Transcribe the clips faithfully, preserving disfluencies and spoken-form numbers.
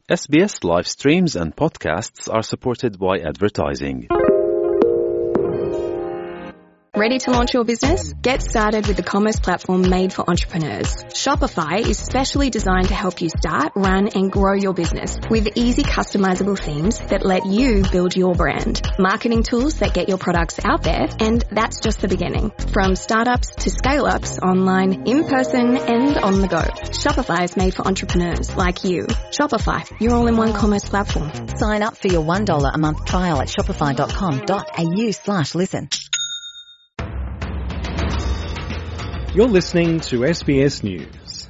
S B S live streams and podcasts are supported by advertising. Ready to launch your business? Get started with the commerce platform made for entrepreneurs. Shopify is specially designed to help you start, run, and grow your business with easy customizable themes that let you build your brand, marketing tools that get your products out there, and that's just the beginning. From startups to scale-ups, online, in person, and on the go. Shopify is made for entrepreneurs like you. Shopify, your all-in-one commerce platform. Sign up for your one dollar a month trial at shopify.com.au slash listen. You're listening to S B S News.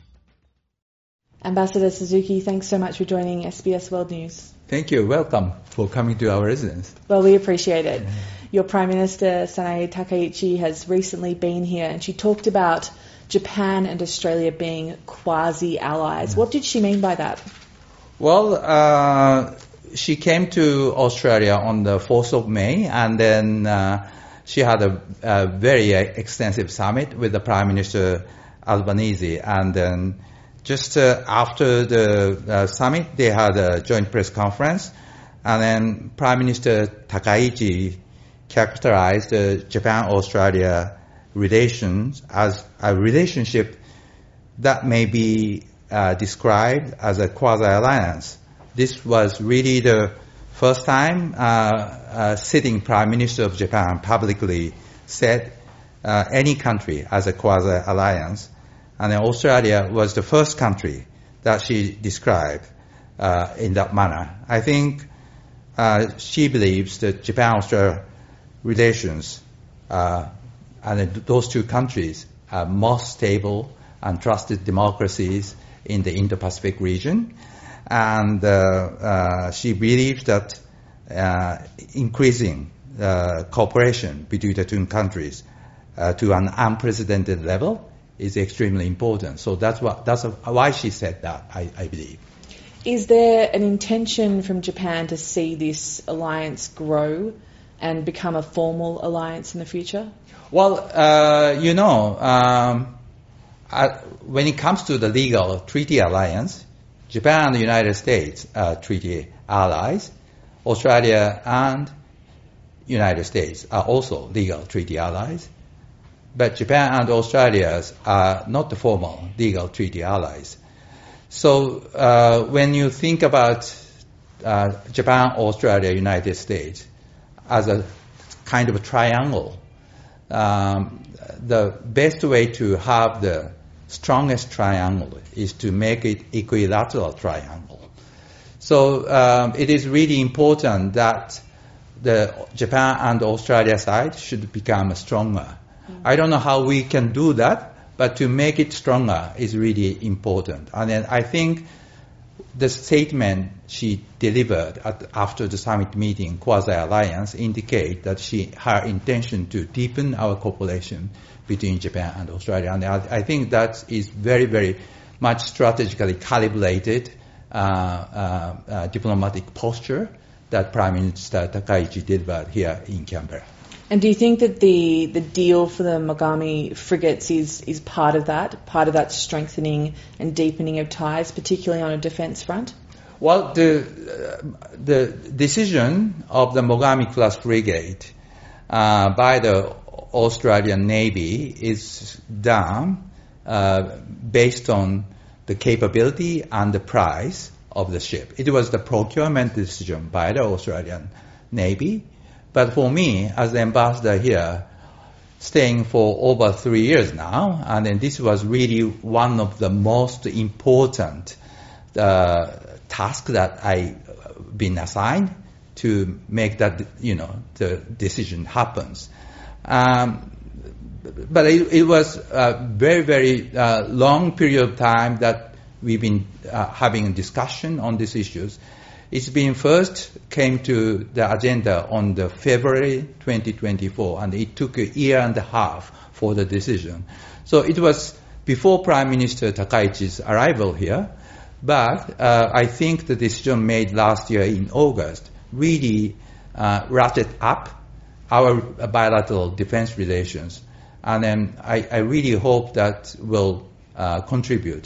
Ambassador Suzuki, thanks so much for joining S B S World News. Thank you. Welcome for coming to our residence. Well, we appreciate it. Mm-hmm. Your Prime Minister, Sanae Takaichi, has recently been here and she talked about Japan and Australia being quasi-allies. Mm-hmm. What did she mean by that? Well, uh, she came to Australia on the fourth of May and then uh, she had a, a very extensive summit with the Prime Minister Albanese, and then just uh, after the uh, summit, they had a joint press conference, and then Prime Minister Takaichi characterized the Japan-Australia relations as a relationship that may be uh, described as a quasi-alliance. This was really the first time uh, uh, sitting Prime Minister of Japan publicly said uh, any country as a quasi-alliance. And then Australia was the first country that she described uh, in that manner. I think uh, she believes that Japan-Australia relations uh, and those two countries are most stable and trusted democracies in the Indo-Pacific region. And uh, uh, she believes that uh, increasing uh, cooperation between the two countries uh, to an unprecedented level is extremely important. So that's what that's why she said that, I, I believe. Is there an intention from Japan to see this alliance grow and become a formal alliance in the future? Well, uh, you know, um, I, when it comes to the legal treaty alliance, Japan and the United States are treaty allies. Australia and United States are also legal treaty allies. But Japan and Australia are not the formal legal treaty allies. So uh, when you think about uh, Japan, Australia, United States as a kind of a triangle, um, the best way to have the strongest triangle is to make it equilateral triangle. So um, it is really important that the Japan and Australia side should become stronger. Mm-hmm. I don't know how we can do that, but to make it stronger is really important. And then I think the statement she delivered at, after the summit meeting, quasi-alliance, indicate that she her intention to deepen our cooperation between Japan and Australia. And I, I think that is very, very much strategically calibrated uh, uh, uh, diplomatic posture that Prime Minister Takaichi delivered here in Canberra. And do you think that the, the deal for the Mogami frigates is, is part of that, part of that strengthening and deepening of ties, particularly on a defence front? Well, the uh, the decision of the Mogami class frigate uh, by the Australian Navy is done uh, based on the capability and the price of the ship. It was the procurement decision by the Australian Navy. But for me, as the ambassador here, staying for over three years now, and then this was really one of the most important uh, tasks that I've been assigned to make that, you know, the decision happens. Um, but it, it was a very, very uh, long period of time that we've been uh, having a discussion on these issues. It's been first came to the agenda on the February twenty twenty-four, and it took a year and a half for the decision. So it was before Prime Minister Takaichi's arrival here, but uh, I think the decision made last year in August really uh, ratcheted up our bilateral defense relations. And then I, I really hope that will uh, contribute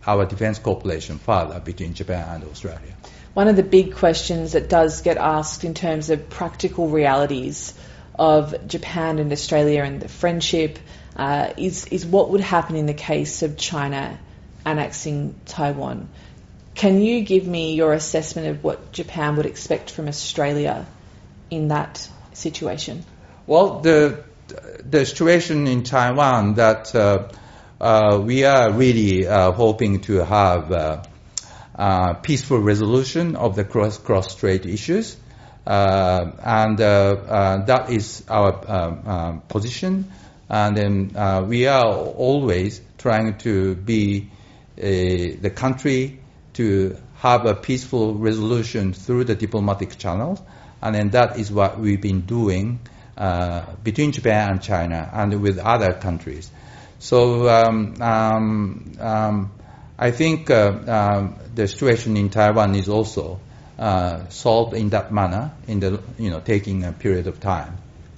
our defense cooperation further between Japan and Australia. One of the big questions that does get asked in terms of practical realities of Japan and Australia and the friendship uh, is, is what would happen in the case of China annexing Taiwan. Can you give me your assessment of what Japan would expect from Australia in that situation? Well, the the situation in Taiwan that uh, uh, we are really uh, hoping to have uh, uh, peaceful resolution of the cross cross strait issues, uh, and uh, uh, that is our uh, uh, position. And then uh, we are always trying to be uh, the country to have a peaceful resolution through the diplomatic channels, and then that is what we've been doing uh, between Japan and China and with other countries. So um, um, um, I think uh, um, the situation in Taiwan is also uh, solved in that manner, in the you know taking a period of time.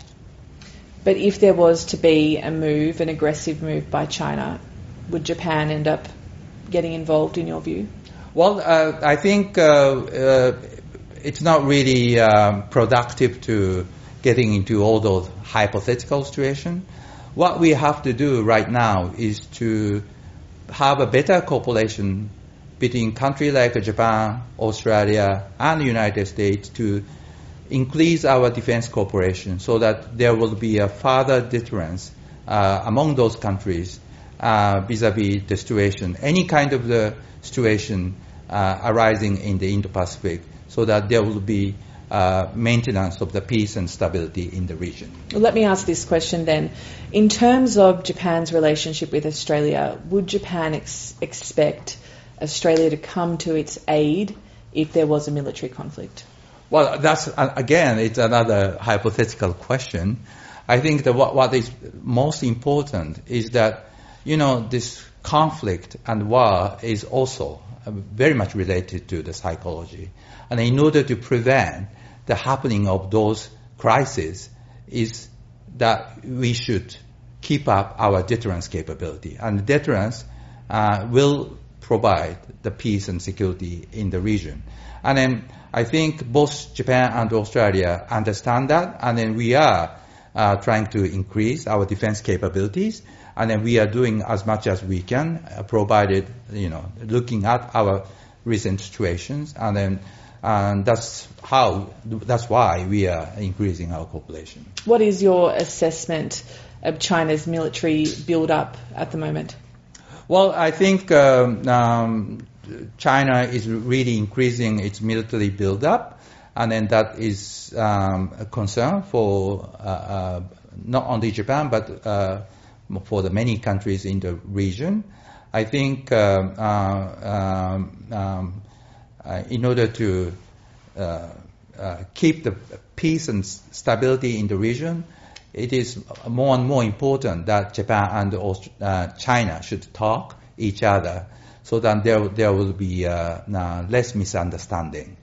But if there was to be a move, an aggressive move by China, would Japan end up getting involved in your view? Well, uh, I think uh, uh, it's not really um, productive to getting into all those hypothetical situations. What we have to do right now is to have a better cooperation between countries like Japan, Australia, and the United States to increase our defense cooperation so that there will be a further deterrence uh, among those countries uh, vis-a-vis the situation, any kind of the situation uh, arising in the Indo-Pacific, so that there will be uh, maintenance of the peace and stability in the region. Well, let me ask this question then. In terms of Japan's relationship with Australia, would Japan ex- expect Australia to come to its aid if there was a military conflict? Well, that's, uh, again, it's another hypothetical question. I think that what, what is most important is that, you know, this conflict and war is also uh, very much related to the psychology. And in order to prevent the happening of those crises is that we should keep up our deterrence capability. And deterrence uh, will provide the peace and security in the region. And then I think both Japan and Australia understand that, and then we are uh, trying to increase our defense capabilities, and then we are doing as much as we can, uh, provided, you know, looking at our recent situations, and then and that's how, that's why we are increasing our cooperation. What is your assessment of China's military build-up at the moment? Well, I think um, um, China is really increasing its military build-up, and then that is um, a concern for uh, uh, not only Japan, but uh, for the many countries in the region. I think um, uh, um, um, uh, in order to uh, uh, keep the peace and stability in the region, it is more and more important that Japan and uh, China should talk each other, so that there there will be uh, uh, less misunderstanding.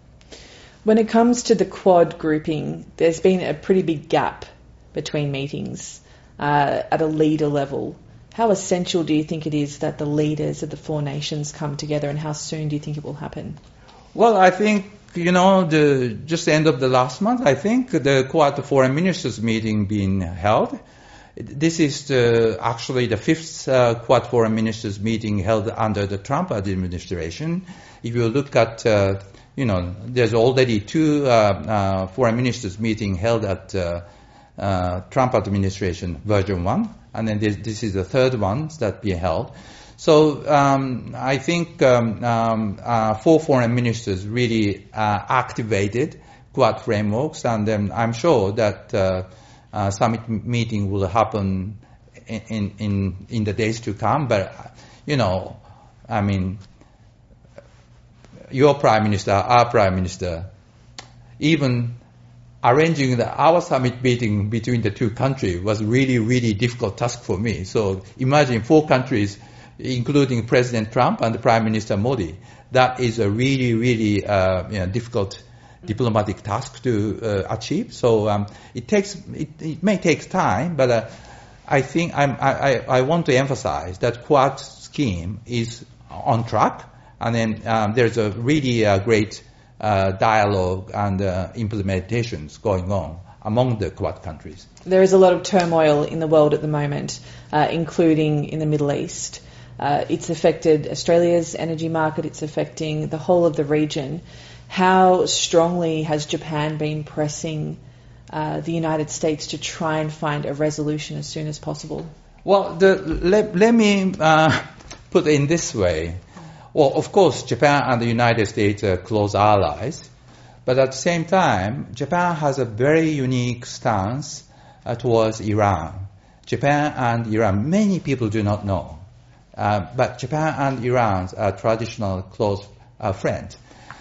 When it comes to the Quad grouping, there's been a pretty big gap between meetings uh, at a leader level. How essential do you think it is that the leaders of the four nations come together, and how soon do you think it will happen? Well, I think, you know, the just the end of the last month, I think the Quad Foreign Ministers meeting being held. This is the, actually the fifth uh, Quad Foreign Ministers meeting held under the Trump administration. If you look at, uh, you know, there's already two uh, uh, Foreign Ministers meeting held at uh, uh, Trump administration version one, and then this, this is the third one that being held. So um, I think um, um, uh, four foreign ministers really uh, activated Quad frameworks, and then I'm sure that uh, uh, summit meeting will happen in, in in the days to come. But you know, I mean, your prime minister, our prime minister, even arranging the, our summit meeting between the two countries was really, really difficult task for me. So imagine four countries, including President Trump and Prime Minister Modi. That is a really, really uh, you know, difficult diplomatic task to uh, achieve. So um, it takes, it, it may take time, but uh, I think I'm, I, I want to emphasize that Quad scheme is on track, and then um, there's a really uh, great uh, dialogue and uh, implementations going on among the Quad countries. There is a lot of turmoil in the world at the moment, uh, including in the Middle East. Uh, it's affected Australia's energy market, it's affecting the whole of the region. How strongly has Japan been pressing uh, the United States to try and find a resolution as soon as possible? Well, the, let, let me uh, put it in this way. Well, of course, Japan and the United States are close allies, but at the same time, Japan has a very unique stance uh, towards Iran. Japan and Iran, many people do not know, uh, but Japan and Iran are traditional close uh, friends.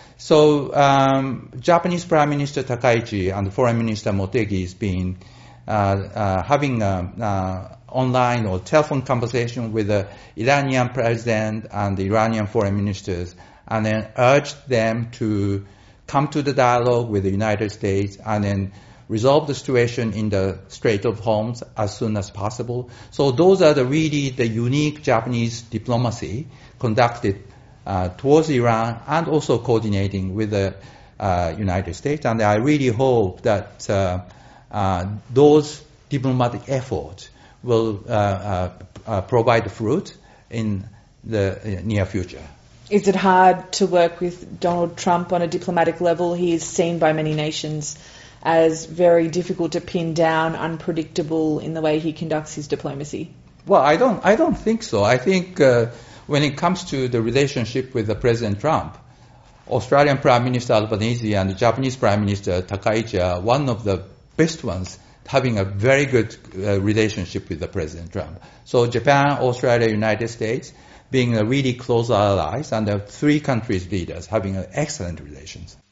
So, um, Japanese Prime Minister Takaichi and Foreign Minister Motegi has been uh, uh, having a, uh, online or telephone conversation with the Iranian president and the Iranian foreign ministers, and then urged them to come to the dialogue with the United States and then resolve the situation in the Strait of Hormuz as soon as possible. So those are the really the unique Japanese diplomacy conducted uh, towards Iran and also coordinating with the uh, United States. And I really hope that uh, uh, those diplomatic efforts will uh, uh, uh, provide fruit in the uh, near future. Is it hard to work with Donald Trump on a diplomatic level? He is seen by many nations as very difficult to pin down, unpredictable in the way he conducts his diplomacy. Well, I don't, I don't think so. I think uh, when it comes to the relationship with the President Trump, Australian Prime Minister Albanese and the Japanese Prime Minister Takaichi are one of the best ones having a very good uh, relationship with the President Trump. So Japan, Australia, United States, being a really close allies, and the three countries leaders having excellent relations.